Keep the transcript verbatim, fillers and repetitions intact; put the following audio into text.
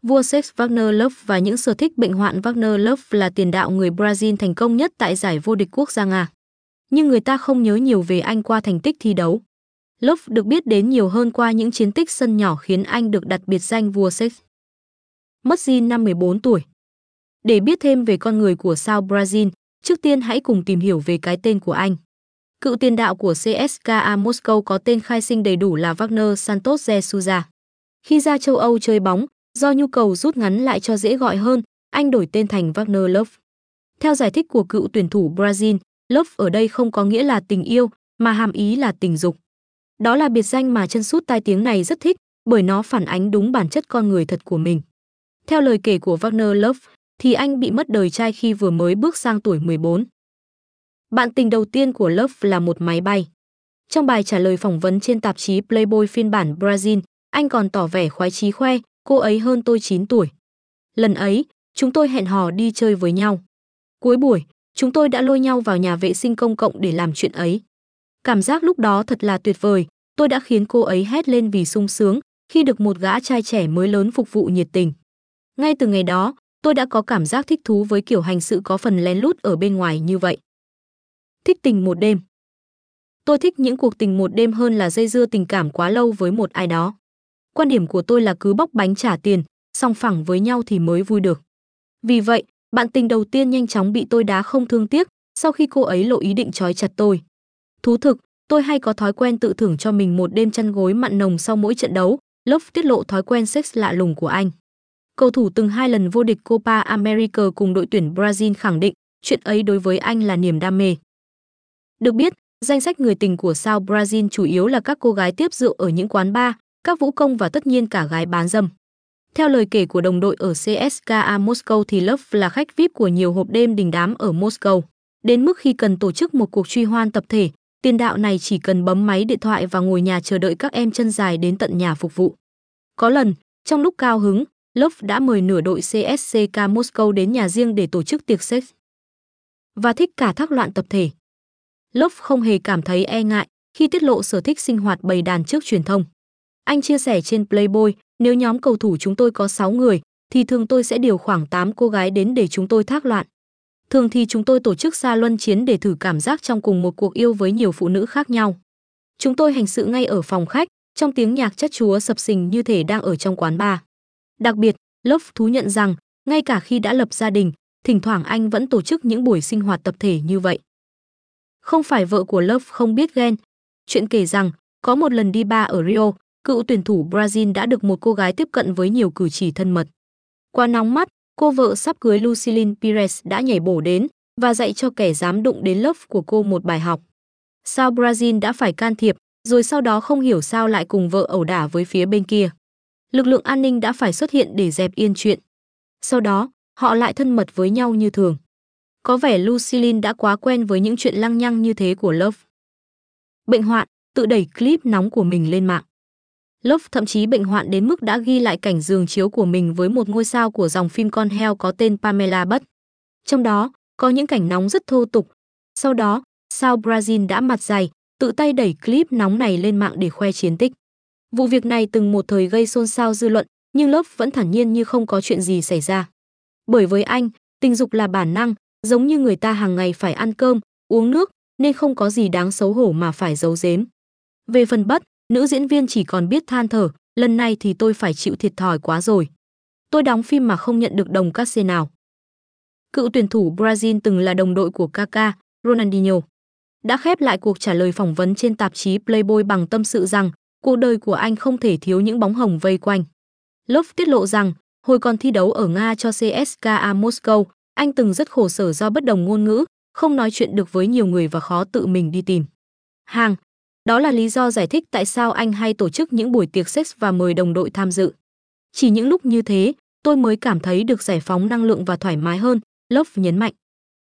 Vua sex Wagner Love và những sở thích bệnh hoạn. Wagner Love là tiền đạo người Brazil thành công nhất tại giải vô địch quốc gia Nga. Nhưng người ta không nhớ nhiều về anh qua thành tích thi đấu. Love được biết đến nhiều hơn qua những chiến tích sân nhỏ khiến anh được đặt biệt danh vua sex. Mất Zin năm mười bốn tuổi. Để biết thêm về con người của sao Brazil, trước tiên hãy cùng tìm hiểu về cái tên của anh. Cựu tiền đạo của xê ét ca a Moscow có tên khai sinh đầy đủ là Wagner Santos de Souza. Khi ra châu Âu chơi bóng, do nhu cầu rút ngắn lại cho dễ gọi hơn, anh đổi tên thành Wagner Love. Theo giải thích của cựu tuyển thủ Brazil, Love ở đây không có nghĩa là tình yêu, mà hàm ý là tình dục. Đó là biệt danh mà chân sút tai tiếng này rất thích, bởi nó phản ánh đúng bản chất con người thật của mình. Theo lời kể của Wagner Love, thì anh bị mất đời trai khi vừa mới bước sang tuổi mười bốn. Bạn tình đầu tiên của Love là một máy bay. Trong bài trả lời phỏng vấn trên tạp chí Playboy phiên bản Brazil, anh còn tỏ vẻ khoái chí khoe, cô ấy hơn tôi chín tuổi. Lần ấy, chúng tôi hẹn hò đi chơi với nhau. Cuối buổi, chúng tôi đã lôi nhau vào nhà vệ sinh công cộng để làm chuyện ấy. Cảm giác lúc đó thật là tuyệt vời, tôi đã khiến cô ấy hét lên vì sung sướng khi được một gã trai trẻ mới lớn phục vụ nhiệt tình. Ngay từ ngày đó, tôi đã có cảm giác thích thú với kiểu hành sự có phần lén lút ở bên ngoài như vậy. Thích tình một đêm. Tôi thích những cuộc tình một đêm hơn là dây dưa tình cảm quá lâu với một ai đó. Quan điểm của tôi là cứ bóc bánh trả tiền, song phẳng với nhau thì mới vui được. Vì vậy, bạn tình đầu tiên nhanh chóng bị tôi đá không thương tiếc sau khi cô ấy lộ ý định trói chặt tôi. Thú thực, tôi hay có thói quen tự thưởng cho mình một đêm chăn gối mặn nồng sau mỗi trận đấu. Love tiết lộ thói quen sex lạ lùng của anh. Cầu thủ từng hai lần vô địch Copa America cùng đội tuyển Brazil khẳng định chuyện ấy đối với anh là niềm đam mê. Được biết, danh sách người tình của sao Brazil chủ yếu là các cô gái tiếp rượu ở những quán bar, các vũ công và tất nhiên cả gái bán dâm. Theo lời kể của đồng đội ở xê ét ca a Moscow thì Love là khách vi ai pi của nhiều hộp đêm đình đám ở Moscow. Đến mức khi cần tổ chức một cuộc truy hoan tập thể, tiền đạo này chỉ cần bấm máy điện thoại và ngồi nhà chờ đợi các em chân dài đến tận nhà phục vụ. Có lần, trong lúc cao hứng, Love đã mời nửa đội xê ét ca a Moscow đến nhà riêng để tổ chức tiệc sex. Và thích cả thác loạn tập thể. Love không hề cảm thấy e ngại khi tiết lộ sở thích sinh hoạt bầy đàn trước truyền thông. Anh chia sẻ trên Playboy, nếu nhóm cầu thủ chúng tôi có sáu người, thì thường tôi sẽ điều khoảng tám cô gái đến để chúng tôi thác loạn. Thường thì chúng tôi tổ chức xa luân chiến để thử cảm giác trong cùng một cuộc yêu với nhiều phụ nữ khác nhau. Chúng tôi hành sự ngay ở phòng khách, trong tiếng nhạc chất chúa sập sình như thể đang ở trong quán bar. Đặc biệt, Love thú nhận rằng, ngay cả khi đã lập gia đình, thỉnh thoảng anh vẫn tổ chức những buổi sinh hoạt tập thể như vậy. Không phải vợ của Love không biết ghen. Chuyện kể rằng, có một lần đi bar ở Rio, cựu tuyển thủ Brazil đã được một cô gái tiếp cận với nhiều cử chỉ thân mật. Quá nóng mắt, cô vợ sắp cưới Lucilene Pires đã nhảy bổ đến và dạy cho kẻ dám đụng đến Love của cô một bài học. Sao Brazil đã phải can thiệp, rồi sau đó không hiểu sao lại cùng vợ ẩu đả với phía bên kia. Lực lượng an ninh đã phải xuất hiện để dẹp yên chuyện. Sau đó, họ lại thân mật với nhau như thường. Có vẻ Lucilene đã quá quen với những chuyện lăng nhăng như thế của Love. Bệnh hoạn, tự đẩy clip nóng của mình lên mạng. Love thậm chí bệnh hoạn đến mức đã ghi lại cảnh giường chiếu của mình với một ngôi sao của dòng phim con heo có tên Pamela Butt. Trong đó, có những cảnh nóng rất thô tục. Sau đó, sao Brazil đã mặt dày, tự tay đẩy clip nóng này lên mạng để khoe chiến tích. Vụ việc này từng một thời gây xôn xao dư luận, nhưng Love vẫn thản nhiên như không có chuyện gì xảy ra. Bởi với anh, tình dục là bản năng, giống như người ta hàng ngày phải ăn cơm, uống nước, nên không có gì đáng xấu hổ mà phải giấu giếm. Về phần Butt, nữ diễn viên chỉ còn biết than thở, lần này thì tôi phải chịu thiệt thòi quá rồi. Tôi đóng phim mà không nhận được đồng cát xê nào. Cựu tuyển thủ Brazil từng là đồng đội của Kaká, Ronaldinho, đã khép lại cuộc trả lời phỏng vấn trên tạp chí Playboy bằng tâm sự rằng cuộc đời của anh không thể thiếu những bóng hồng vây quanh. Love tiết lộ rằng, hồi còn thi đấu ở Nga cho xê ét ca a Moscow, anh từng rất khổ sở do bất đồng ngôn ngữ, không nói chuyện được với nhiều người và khó tự mình đi tìm hàng. Đó là lý do giải thích tại sao anh hay tổ chức những buổi tiệc sex và mời đồng đội tham dự. Chỉ những lúc như thế, tôi mới cảm thấy được giải phóng năng lượng và thoải mái hơn, Love nhấn mạnh.